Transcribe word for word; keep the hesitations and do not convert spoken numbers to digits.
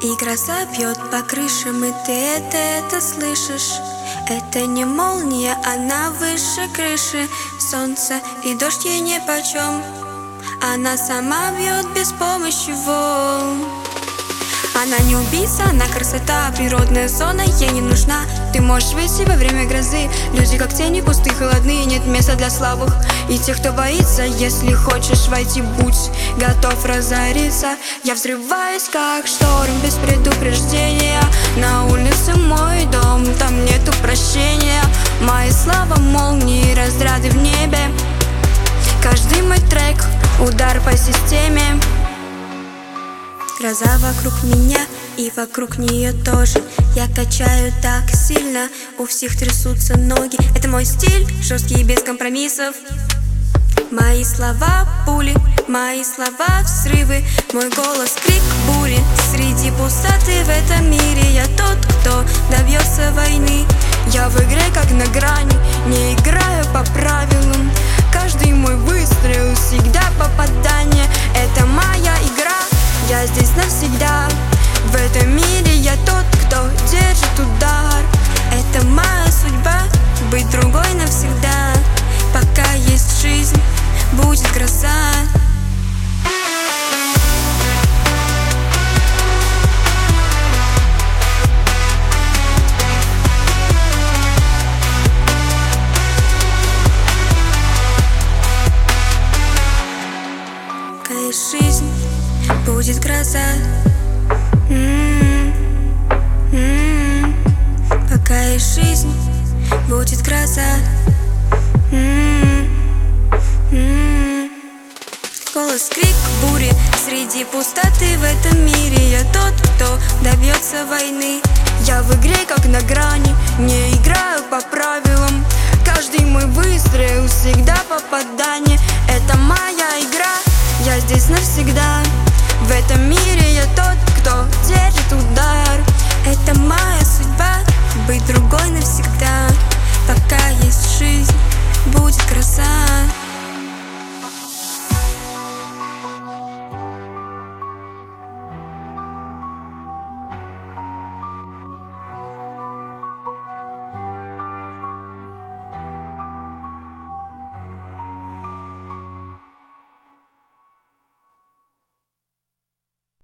И гроза бьет по крышам, и ты это, это слышишь. Это не молния, она выше крыши. Солнце и дождь ей нипочем. Она сама бьет без помощи волн. Она не убийца, она красота, природная зона ей не нужна. Ты можешь выйти во время грозы. Люди как тени, пустые, холодные, нет места для слабых и тех, кто боится. Если хочешь войти, будь готов разориться. Я взрываюсь, как шторм, без предупреждения. На улице мой дом, там нету прощения. Мои слова молнии, разряды в небе. Каждый мой трек — удар по системе. Гроза вокруг меня и вокруг нее тоже. Я качаю так сильно, у всех трясутся ноги. Это мой стиль, жесткий и без компромиссов. Мои слова пули, мои слова взрывы. Мой голос крик бури. Среди пустоты в этом мире я тот, кто добьется войны. Я в игре как на грани, не играю по правилам. Каждый мой выстрел всегда попадание. Это моя игра, я здесь навсегда. В этом мире я тот, кто держит удар. Это моя судьба, быть другой навсегда. Пока есть жизнь, будет гроза. Пока есть жизнь, будет гроза. М-м-м. М-м-м. Пока есть жизнь, будет гроза. М-м-м. М-м-м. Голос крик бури. Среди пустоты в этом мире я тот, кто добьется войны. Я в игре как на грани, не играю по правилам.